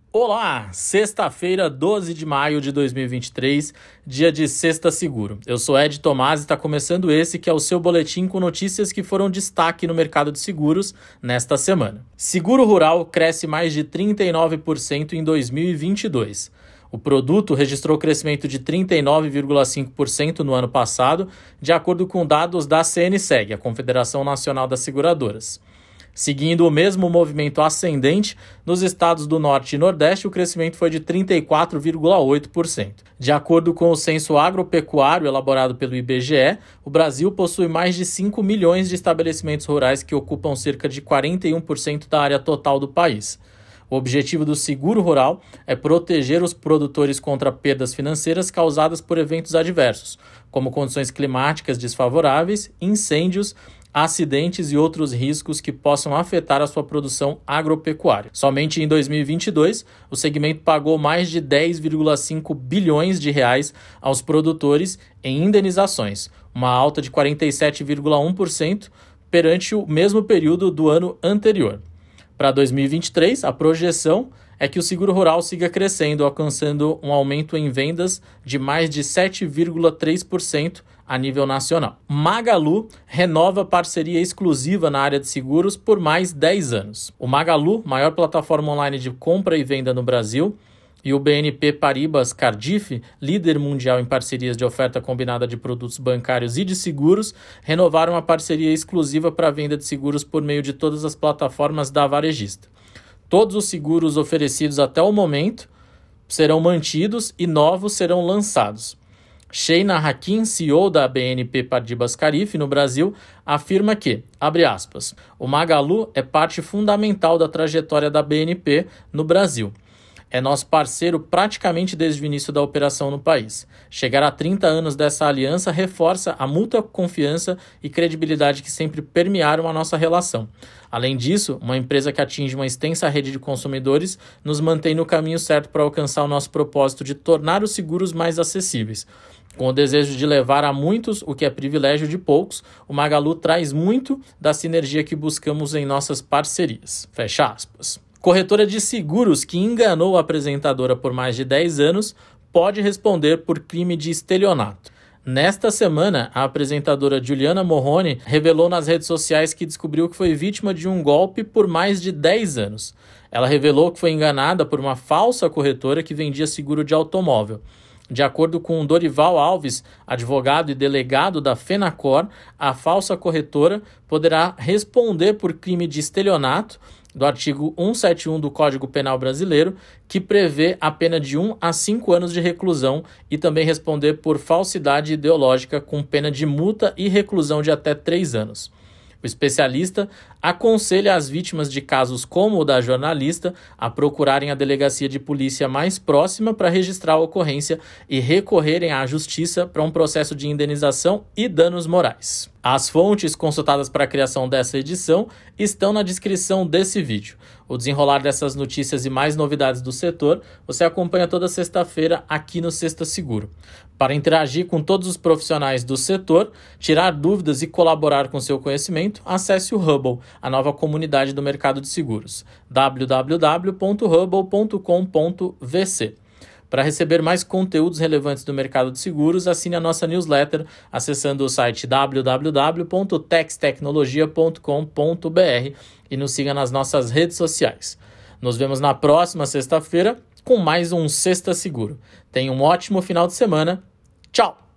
Olá, sexta-feira, 12 de maio de 2023, dia de Sexta Seguro. Eu sou Ed Tomás e está começando esse que é o seu boletim com notícias que foram destaque no mercado de seguros nesta semana. Seguro rural cresce mais de 39% em 2022. O produto registrou crescimento de 39,5% no ano passado, de acordo com dados da CNSEG, a Confederação Nacional das Seguradoras. Seguindo o mesmo movimento ascendente, nos estados do Norte e Nordeste, o crescimento foi de 34,8%. De acordo com o Censo Agropecuário elaborado pelo IBGE, o Brasil possui mais de 5 milhões de estabelecimentos rurais que ocupam cerca de 41% da área total do país. O objetivo do seguro rural é proteger os produtores contra perdas financeiras causadas por eventos adversos, como condições climáticas desfavoráveis, incêndios, acidentes e outros riscos que possam afetar a sua produção agropecuária. Somente em 2022, o segmento pagou mais de 10,5 bilhões de reais aos produtores em indenizações, uma alta de 47,1% perante o mesmo período do ano anterior. Para 2023, a projeção é que o seguro rural siga crescendo, alcançando um aumento em vendas de mais de 7,3% a nível nacional. Magalu renova parceria exclusiva na área de seguros por mais 10 anos. O Magalu, maior plataforma online de compra e venda no Brasil, e o BNP Paribas Cardif, líder mundial em parcerias de oferta combinada de produtos bancários e de seguros, renovaram a parceria exclusiva para a venda de seguros por meio de todas as plataformas da varejista. Todos os seguros oferecidos até o momento serão mantidos e novos serão lançados. Sheina Hakim, CEO da BNP Paribas Cardif no Brasil, afirma que, abre aspas, o Magalu é parte fundamental da trajetória da BNP no Brasil. É nosso parceiro praticamente desde o início da operação no país. Chegar a 30 anos dessa aliança reforça a mútua confiança e credibilidade que sempre permearam a nossa relação. Além disso, uma empresa que atinge uma extensa rede de consumidores nos mantém no caminho certo para alcançar o nosso propósito de tornar os seguros mais acessíveis. Com o desejo de levar a muitos o que é privilégio de poucos, o Magalu traz muito da sinergia que buscamos em nossas parcerias. Fecha aspas. Corretora de seguros que enganou a apresentadora por mais de 10 anos pode responder por crime de estelionato. Nesta semana, a apresentadora Giuliana Morrone revelou nas redes sociais que descobriu que foi vítima de um golpe por mais de 10 anos. Ela revelou que foi enganada por uma falsa corretora que vendia seguro de automóvel. De acordo com Dorival Alves, advogado e delegado da Fenacor, a falsa corretora poderá responder por crime de estelionato do artigo 171 do Código Penal Brasileiro, que prevê a pena de 1 a 5 anos de reclusão e também responder por falsidade ideológica com pena de multa e reclusão de até 3 anos. O especialista aconselha as vítimas de casos como o da jornalista a procurarem a delegacia de polícia mais próxima para registrar a ocorrência e recorrerem à justiça para um processo de indenização e danos morais. As fontes consultadas para a criação dessa edição estão na descrição desse vídeo. O desenrolar dessas notícias e mais novidades do setor você acompanha toda sexta-feira aqui no Sexta Seguro. Para interagir com todos os profissionais do setor, tirar dúvidas e colaborar com seu conhecimento, acesse o Hubble, a nova comunidade do mercado de seguros, www.hubble.com.vc. Para receber mais conteúdos relevantes do mercado de seguros, assine a nossa newsletter acessando o site www.textecnologia.com.br e nos siga nas nossas redes sociais. Nos vemos na próxima sexta-feira com mais um Sexta Seguro. Tenha um ótimo final de semana. Tchau!